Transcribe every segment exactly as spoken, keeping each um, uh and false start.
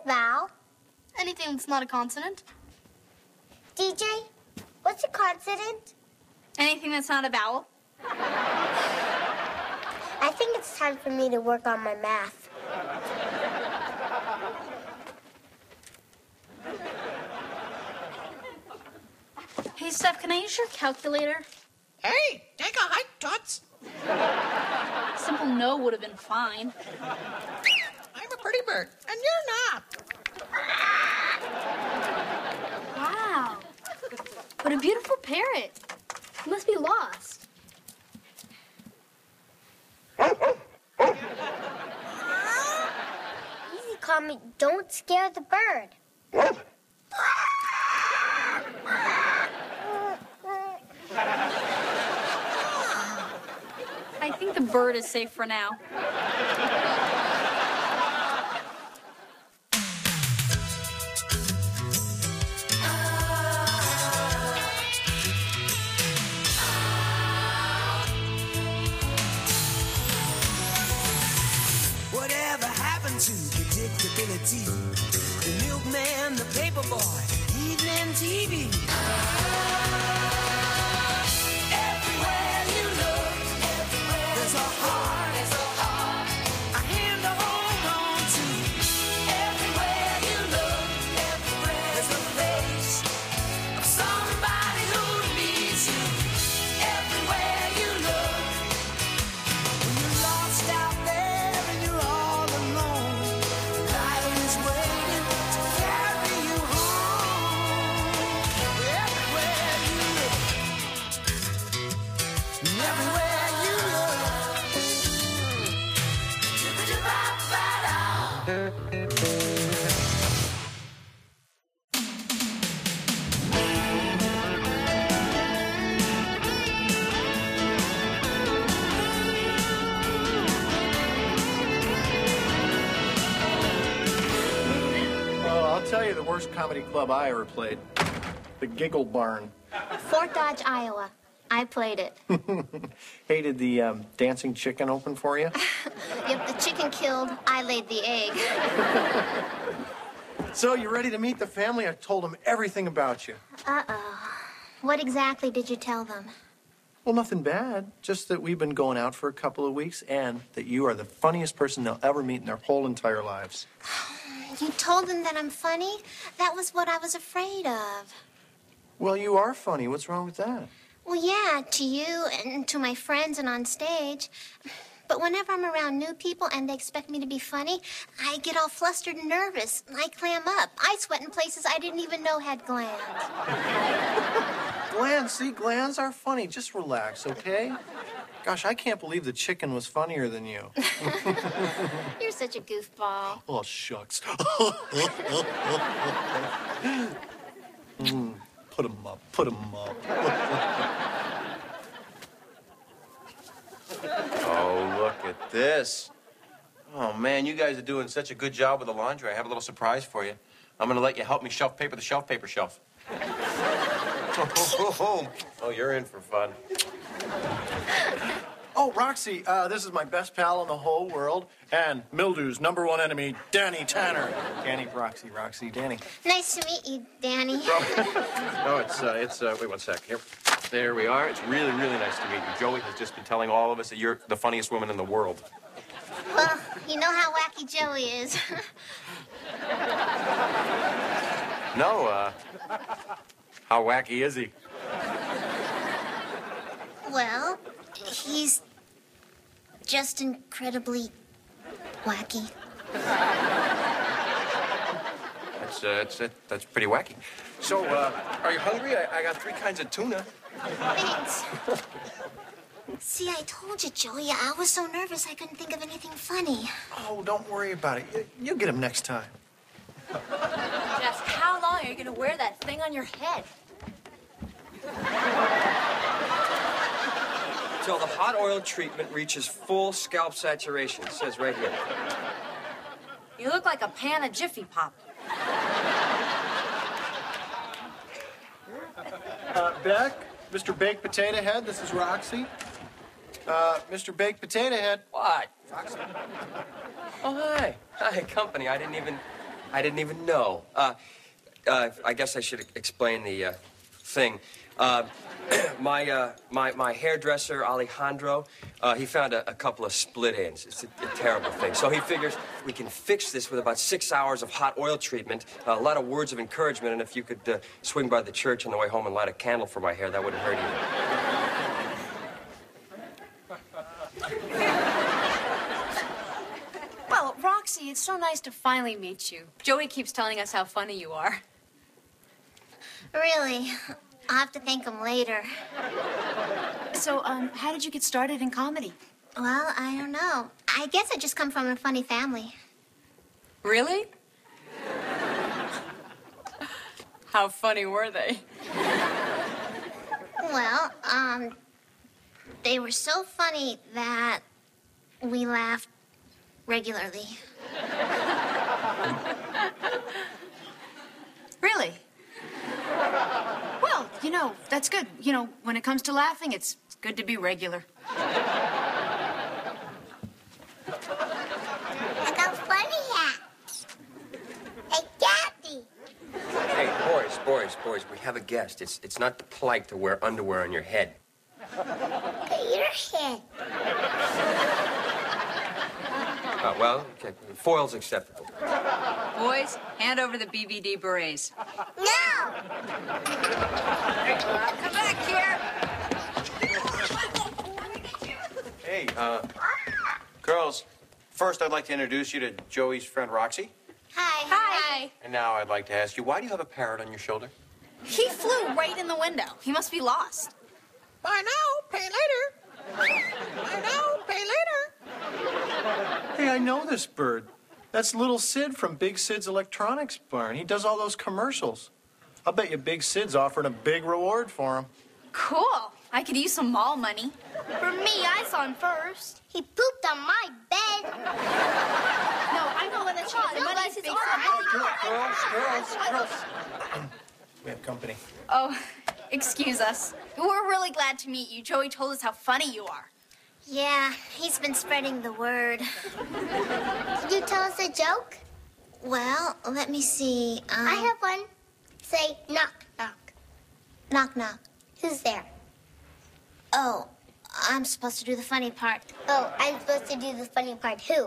a vowel? Anything that's not a consonant. D J, what's a consonant? Anything that's not a vowel. I think it's time for me to work on my math. Hey, Steph, can I use your calculator? Hey, take a hike, Toots. Simple no would have been fine. I'm a pretty bird, and you're not. Wow. What a beautiful parrot. You must be lost. Easy, call me Don't Scare the Bird. I think the bird is safe for now. Whatever happened to predictability? The milkman, the paper boy, evening T V. Everywhere you look, there's a heart, there's a heart, a hand to hold on to. Everywhere you look, there's a face of somebody who needs you. Everywhere you look, when you're lost out there and you're all alone, life is waiting to carry you home. Everywhere you look, everywhere you look. Well, I'll tell you the worst comedy club I ever played. The Giggle Barn. Fort Dodge, Iowa. I played it. Hey, did the um, dancing chicken open for you? If the chicken killed, I laid the egg. So, you ready to meet the family? I told them everything about you. Uh-oh. What exactly did you tell them? Well, nothing bad. Just that we've been going out for a couple of weeks and that you are the funniest person they'll ever meet in their whole entire lives. You told them that I'm funny? That was what I was afraid of. Well, you are funny. What's wrong with that? Well, yeah, to you and to my friends and on stage. But whenever I'm around new people and they expect me to be funny, I get all flustered and nervous. I clam up. I sweat in places I didn't even know had glands. Glands, see, glands are funny. Just relax, okay? Gosh, I can't believe the chicken was funnier than you. You're such a goofball. Oh, shucks. mm, put 'em up, put 'em up. Oh, look at this. Oh, man, you guys are doing such a good job with the laundry. I have a little surprise for you. I'm going to let you help me shelf paper the shelf paper shelf. Oh, you're in for fun. Oh, Roxy, uh, this is my best pal in the whole world, and Mildew's number one enemy, Danny Tanner. Danny, Roxy, Roxy, Danny. Nice to meet you, Danny. No, it's, uh, it's, uh, wait one sec. Here. There we are. It's really, really nice to meet you. Joey has just been telling all of us that you're the funniest woman in the world. Well, you know how wacky Joey is. No, uh, how wacky is he? Well, he's just incredibly wacky. That's, uh, that's, uh, that's pretty wacky. So, uh, are you hungry? I, I got three kinds of tuna. Thanks. See, I told you, Joey, I was so nervous I couldn't think of anything funny. Oh, don't worry about it. You, you'll get him next time. Just how long are you going to wear that thing on your head? Till the hot oil treatment reaches full scalp saturation. It says right here. You look like a pan of Jiffy Pop. Uh, Beck, Mister Baked Potato Head, this is Roxy. Uh, Mister Baked Potato Head. What? Roxy. Oh, hi. Hi, company. I didn't even... I didn't even know. Uh, uh, I guess I should explain the uh, thing. Uh, my, uh, my, my hairdresser, Alejandro, uh, he found a, a couple of split ends. It's a, a terrible thing. So he figures we can fix this with about six hours of hot oil treatment, a lot of words of encouragement, and if you could uh, swing by the church on the way home and light a candle for my hair, that wouldn't hurt either. Well, Roxy, it's so nice to finally meet you. Joey keeps telling us how funny you are. Really? I'll have to thank him later. So, um, how did you get started in comedy? Well, I don't know. I guess I just come from a funny family. Really? How funny were they? Well, um, they were so funny that we laughed regularly. Really? Well, you know, that's good. You know, when it comes to laughing, it's good to be regular. I got funny hats. Hey, Kathy. Hey, boys, boys, boys, we have a guest. It's, it's not polite to wear underwear on your head. Your head. Uh, well, okay, foil's acceptable. Boys, hand over the B V D berets. No! Come back here! Hey, uh, girls, first I'd like to introduce you to Joey's friend Roxy. Hi. Hi. And now I'd like to ask you, why do you have a parrot on your shoulder? He flew right in the window. He must be lost. Buy now, pay later. Buy now, pay later. Hey, I know this bird. That's little Sid from Big Sid's Electronics Barn. He does all those commercials. I'll bet you Big Sid's offering a big reward for him. Cool. I could use some mall money. For me, I saw him first. He pooped on my bed. No, I know what that's called. No, that's his arm. Girls, girls, girls. We have company. Oh, excuse us. We're really glad to meet you. Joey told us how funny you are. Yeah, he's been spreading the word. Can you tell us a joke? Well, let me see. Um, I have one. Say knock, knock. Knock, knock. Who's there? Oh, I'm supposed to do the funny part. Oh, I'm supposed to do the funny part. Who?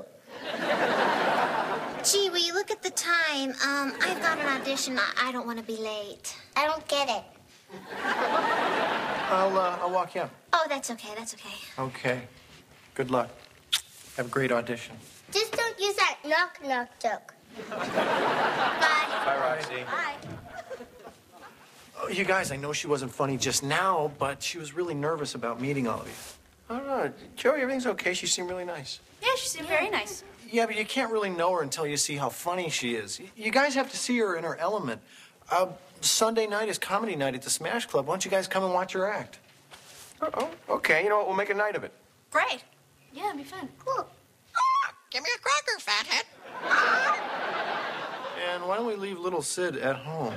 Gee, will you look at the time? Um, I've got an audition. I, I don't want to be late. I don't get it. I'll, uh, I'll walk you up. Oh, that's okay. That's okay. Okay. Good luck. Have a great audition. Just don't use that knock, knock joke. Bye. Bye, Roxy. Bye. Oh, you guys, I know she wasn't funny just now, but she was really nervous about meeting all of you. I don't know. Joey, everything's okay. She seemed really nice. Yeah, she seemed very nice. Yeah, but you can't really know her until you see how funny she is. Y- You guys have to see her in her element. Uh, Sunday night is comedy night at the Smash Club. Why don't you guys come and watch her act? Oh, oh, okay. You know what? We'll make a night of it. Great. Yeah, it'd be fun. Cool. Ah, give me a cracker, fathead. And why don't we leave little Sid at home?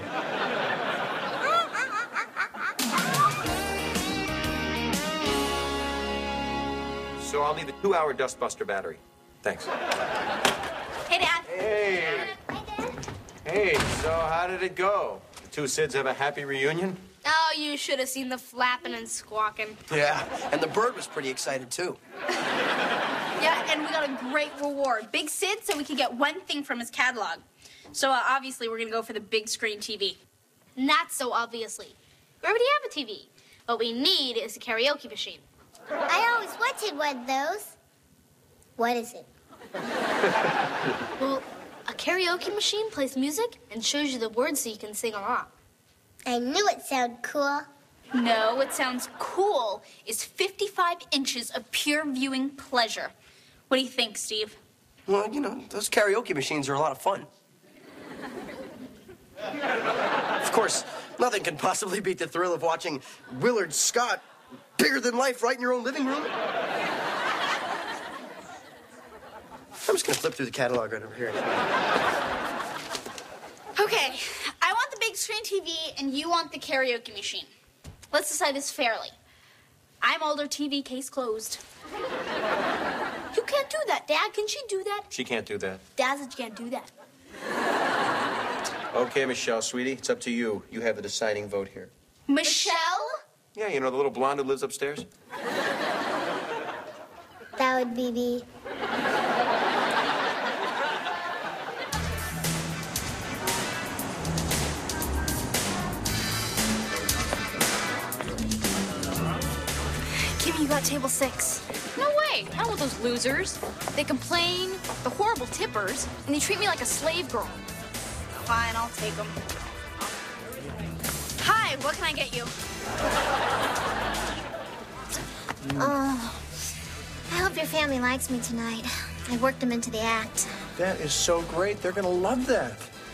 So I'll need a two-hour dustbuster battery. Thanks. Hey, Dad. Hey. Hey, so how did it go? The two Sids have a happy reunion? Oh, you should have seen the flapping and squawking. Yeah, and the bird was pretty excited, too. Yeah, and we got a great reward. Big Sid said we could get one thing from his catalog. So uh, obviously we're going to go for the big screen T V. Not so obviously. We already have a T V. What we need is a karaoke machine. I always wanted one of those. What is it? Well, a karaoke machine plays music and shows you the words so you can sing along. I knew it sounded cool. No, what sounds cool is fifty-five inches of pure viewing pleasure. What do you think, Steve? Well, you know, those karaoke machines are a lot of fun. Of course, nothing can possibly beat the thrill of watching Willard Scott bigger than life right in your own living room. I'm just gonna flip through the catalog right over here. Okay, I want the big screen T V and you want the karaoke machine. Let's decide this fairly. I'm older, T V case closed. You can't do that, Dad. Can she do that? She can't do that. Dad said you can't do that. Okay, Michelle, sweetie, it's up to you. You have the deciding vote here. Michelle? Yeah, you know the little blonde who lives upstairs? That would be me. Kimmy, you got table six. No way. I don't want those losers. They complain, the horrible tippers, and they treat me like a slave girl. Fine, I'll take them. Hi, what can I get you? Oh, I hope your family likes me tonight. I worked them into the act. That is so great. They're gonna love that.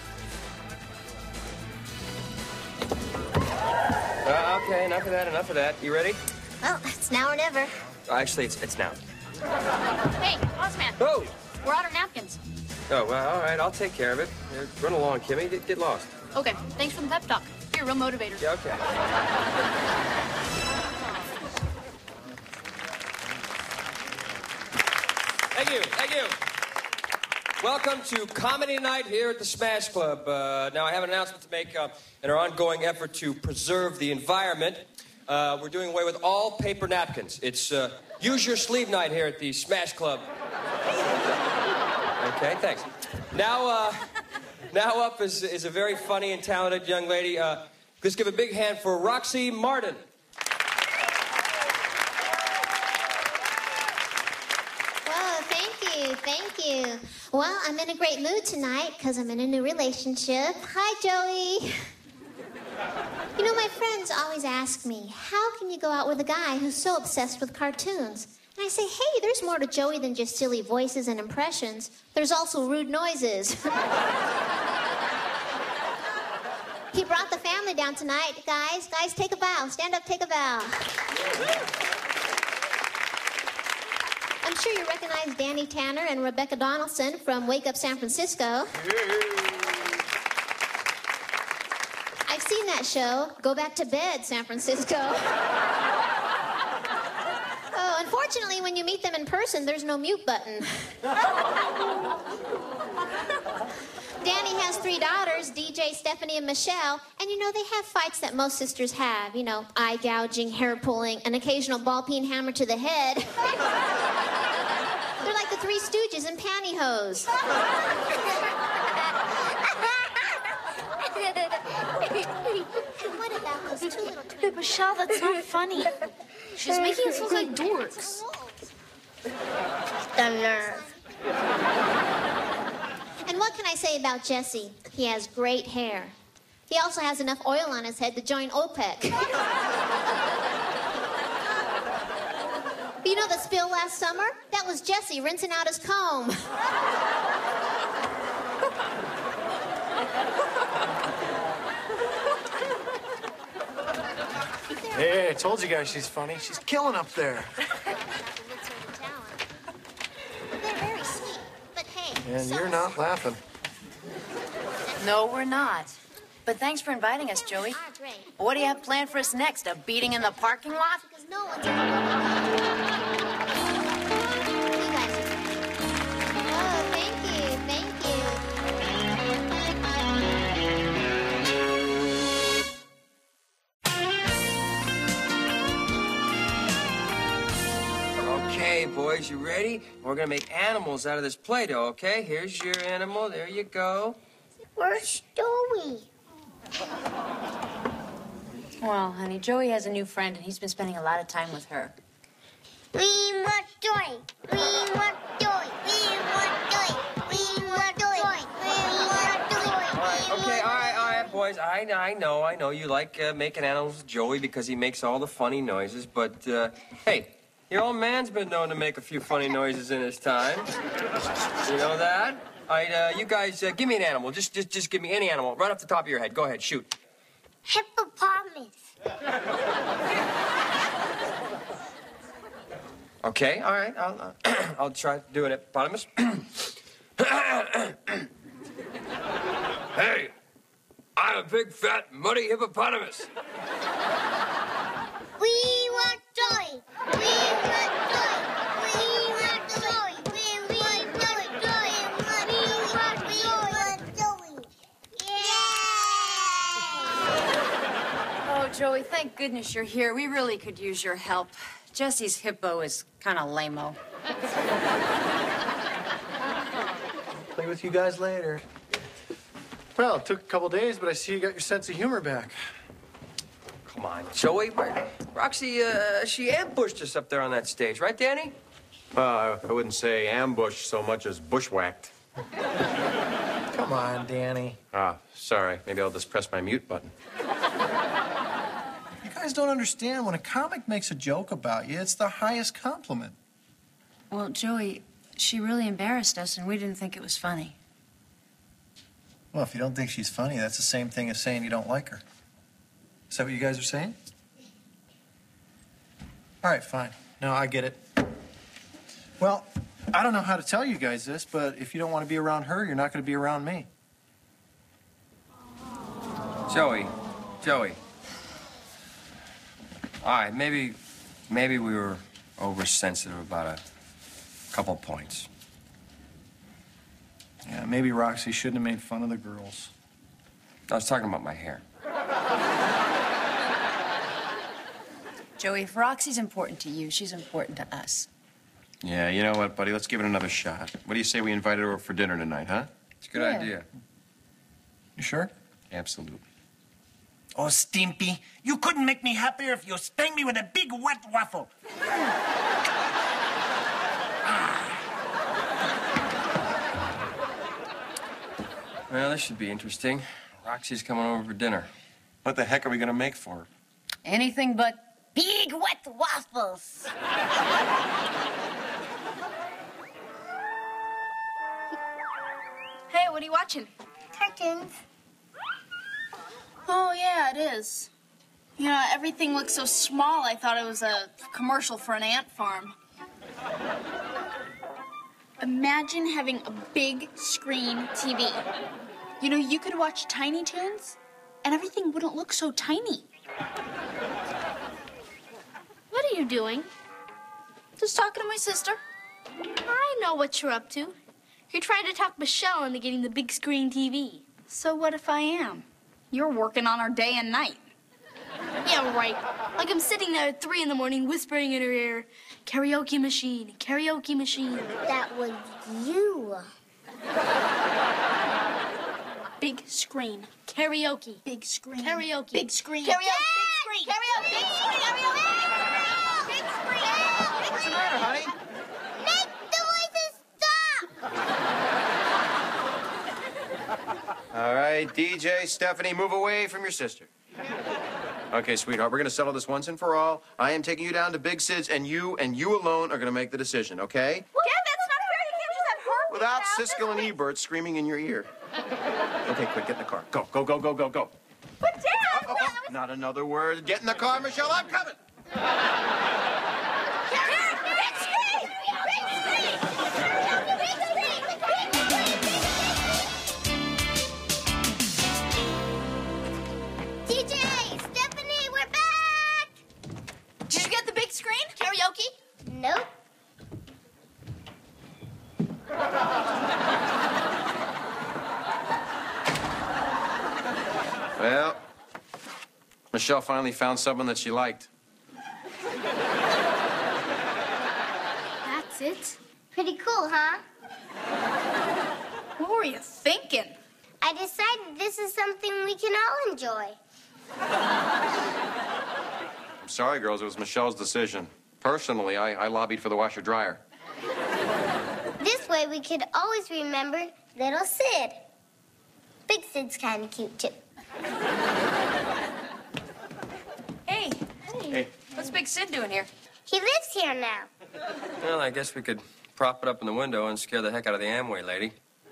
Uh, okay, enough of that, enough of that. You ready? Well, it's now or never. Actually, it's, it's now. Hey, boss man. Oh! We're out of napkins. Oh, well, all right, I'll take care of it. Uh, Run along, Kimmy. Get, get lost. Okay, thanks for the pep talk. You're a real motivator. Yeah, okay. Thank you, thank you. Welcome to Comedy Night here at the Smash Club. Uh, now, I have an announcement to make uh, in our ongoing effort to preserve the environment. Uh, we're doing away with all paper napkins. It's uh, use your sleeve night here at the Smash Club. Okay, thanks. Now, uh, now up is, is a very funny and talented young lady. Uh, let's give a big hand for Roxy Martin. Whoa, thank you, thank you. Well, I'm in a great mood tonight because I'm in a new relationship. Hi, Joey. You know, my friends always ask me, how can you go out with a guy who's so obsessed with cartoons? And I say, hey, there's more to Joey than just silly voices and impressions. There's also rude noises. He brought the family down tonight. Guys, guys, take a bow. Stand up, take a bow. I'm sure you recognize Danny Tanner and Rebecca Donaldson from Wake Up San Francisco. I've seen that show, Go Back to Bed, San Francisco. Oh, unfortunately, when you meet them in person, there's no mute button. Danny has three daughters, D J, Stephanie, and Michelle, and you know, they have fights that most sisters have. You know, eye gouging, hair pulling, an occasional ball-peen hammer to the head. They're like the Three Stooges in pantyhose. What about those two little twins? Michelle, that's not funny. She's making us look like dorks. The nerve. And what can I say about Jesse? He has great hair. He also has enough oil on his head to join OPEC. You know the spill last summer? That was Jesse rinsing out his comb. Hey, I told you guys she's funny. She's killing up there. They're very sweet, but hey. And so you're not laughing. No, we're not. But thanks for inviting us, Joey. are great. What do you have planned for us next? A beating in the parking lot? Because no one's ever You guys are great. Oh, thank you, thank you. Okay, boys, you ready? We're gonna make animals out of this Play-Doh, okay? Here's your animal. There you go. Where's Joey? Well, honey, Joey has a new friend, and he's been spending a lot of time with her. We want Joey. We want Joey. We want Joey. We want Joey. We want Joey. All right, okay, all right, all right, boys. I, I know, I know you like uh, making animals with Joey because he makes all the funny noises, but, uh, hey, your old man's been known to make a few funny noises in his time. You know that? All right, uh, you guys, uh, give me an animal. Just, just, just give me any animal right off the top of your head. Go ahead, shoot. Hippopotamus. Okay, all right. I'll, uh, I'll try doing it. Hippopotamus. Hey, I'm a big, fat, muddy hippopotamus. We want Joey. We want Joey. We want Joey. We want Joey. Joey. We want Joey. We want Joey. Yeah. Thank goodness you're here. We really could use your help. Jesse's hippo is kind of lame-o. Play with you guys later. Well, it took a couple days, but I see you got your sense of humor back. Come on, Joey. Roxy, uh, she ambushed us up there on that stage, right, Danny? Well, I wouldn't say ambush so much as bushwhacked. Come on, Danny. Ah, sorry. Maybe I'll just press my mute button. You guys don't understand. When a comic makes a joke about you, it's the highest compliment. Well, Joey, she really embarrassed us, and we didn't think it was funny. Well, if you don't think she's funny, that's the same thing as saying you don't like her. Is that what you guys are saying? All right, fine. No, I get it. Well, I don't know how to tell you guys this, but if you don't want to be around her, you're not going to be around me. Joey, Joey. All right, maybe, maybe we were oversensitive about a couple points. Yeah, maybe Roxy shouldn't have made fun of the girls. I was talking about my hair. Joey, if Roxy's important to you, she's important to us. Yeah, you know what, buddy? Let's give it another shot. What do you say we invite her over for dinner tonight, huh? It's a good Yeah. idea. You sure? Absolutely. Oh, Stimpy, you couldn't make me happier if you spanked me with a big wet waffle. Well, this should be interesting. Roxy's coming over for dinner. What the heck are we going to make for her? Anything but Big wet waffles. Hey, what are you watching? Cartoons. Oh, yeah, it is. You know, everything looks so small, I thought it was a commercial for an ant farm. Imagine having a big screen T V. You know, you could watch Tiny Toons, and everything wouldn't look so tiny. What are you doing? Just talking to my sister. I know what you're up to. You're trying to talk Michelle into getting the big screen T V. So what if I am? You're working on her day and night. Yeah, right. Like I'm sitting there at three in the morning whispering in her ear, karaoke machine, karaoke machine. That was you. Big screen. Karaoke. Big screen. Karaoke. Big screen. Karaoke. Big screen. Karaoke. Big screen. Karaoke. Big screen. What's the matter, honey? Make the voices stop! All right, D J, Stephanie, move away from your sister. Okay, sweetheart, we're going to settle this once and for all. I am taking you down to Big Sid's, and you and you alone are going to make the decision, okay? Dad, that's not fair. You can't just have her. Without pick it out. Siskel and Ebert screaming in your ear. Okay, quick, get in the car. Go, go, go, go, go, go. But Dad, Oh, oh, not another word. Get in the car, Michelle. I'm coming. D J, Stephanie, we're back! Did you get the big screen? Karaoke? Nope. Well, Michelle finally found someone that she liked. That's it? Pretty cool, huh? What were you thinking? I decided this is something we can all enjoy. I'm sorry, girls. It was Michelle's decision. Personally, I, I lobbied for the washer-dryer. This way we could always remember little Sid. Big Sid's kind of cute, too. Hey, Hey. what's Big Sid doing here? He lives here now. Well, I guess we could prop it up in the window and scare the heck out of the Amway lady.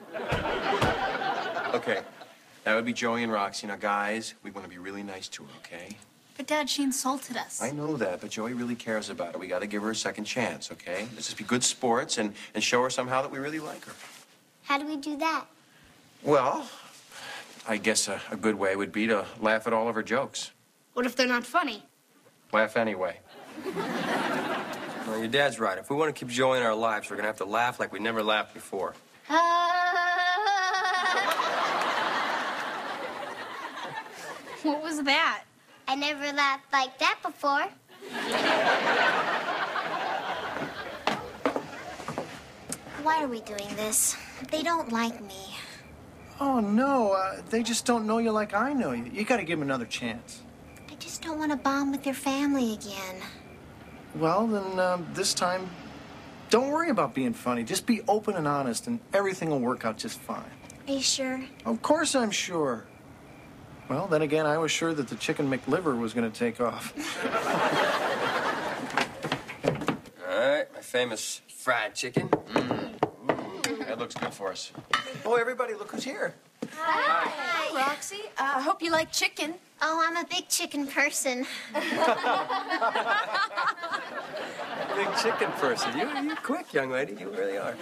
Okay, that would be Joey and Roxy. Now, guys, we want to be really nice to her, okay? But Dad, she insulted us. I know that, but Joey really cares about her. We got to give her a second chance, okay? Let's just be good sports and, and show her somehow that we really like her. How do we do that? Well, I guess a, a good way would be to laugh at all of her jokes. What if they're not funny? Laugh anyway. Well, your dad's right. If we want to keep Joey in our lives, we're going to have to laugh like we never laughed before. What was that? I never laughed like that before. Why are we doing this? They don't like me. Oh, no. Uh, they just don't know you like I know you. You got to give them another chance. I just don't want to bond with your family again. Well, then um, this time, don't worry about being funny. Just be open and honest, and everything will work out just fine. Are you sure? Of course I'm sure. Well, then again, I was sure that the chicken McLiver was going to take off. All right, my famous fried chicken. Mm. That looks good for us. Oh, everybody, look who's here. Hi. Hi, Roxy. I uh, hope you like chicken. Oh, I'm a big chicken person. Big chicken person. You, you're quick, young lady. You really are.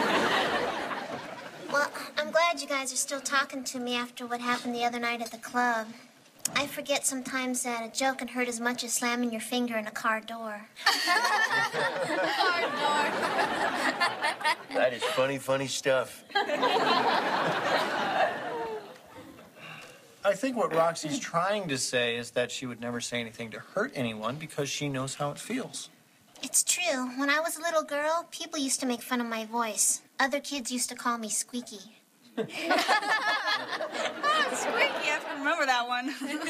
Well, I'm glad you guys are still talking to me after what happened the other night at the club. I forget sometimes that a joke can hurt as much as slamming your finger in a car door. Car door. That is funny, funny stuff. I think what Roxy's trying to say is that she would never say anything to hurt anyone because she knows how it feels. It's true. When I was a little girl, people used to make fun of my voice. Other kids used to call me Squeaky. Squeaky, I can remember that one.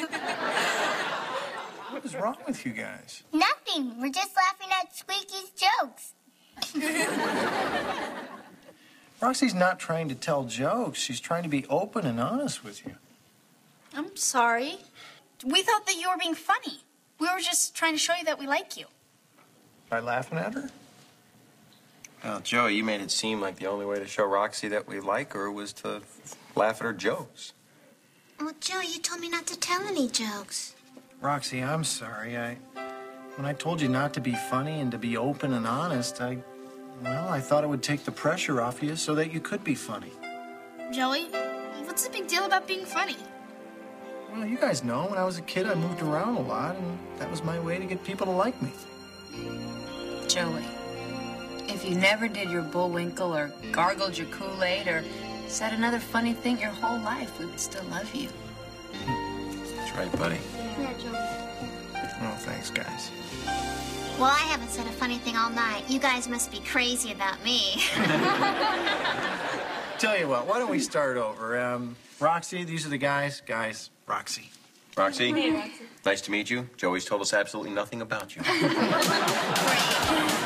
What is wrong with you guys? Nothing. We're just laughing at Squeaky's jokes. Roxy's not trying to tell jokes. She's trying to be open and honest with you. I'm sorry. We thought that you were being funny. We were just trying to show you that we like you. By laughing at her? Well, Joey, you made it seem like the only way to show Roxy that we like her was to laugh at her jokes. Well, Joe, you told me not to tell any jokes. Roxy, I'm sorry. I, when I told you not to be funny and to be open and honest, I, well, I thought it would take the pressure off you so that you could be funny. Joey, what's the big deal about being funny? Well, you guys know, when I was a kid, I moved around a lot, and that was my way to get people to like me. Joey, if you never did your Bullwinkle or gargled your Kool-Aid or said another funny thing your whole life, we would still love you. That's right, buddy. Yeah, Joey. Oh, thanks, guys. Well, I haven't said a funny thing all night. You guys must be crazy about me. Tell you what, why don't we start over? Um, Roxy, these are the guys. Guys, Roxy. Roxy, nice to meet you. Joey's told us absolutely nothing about you. Great.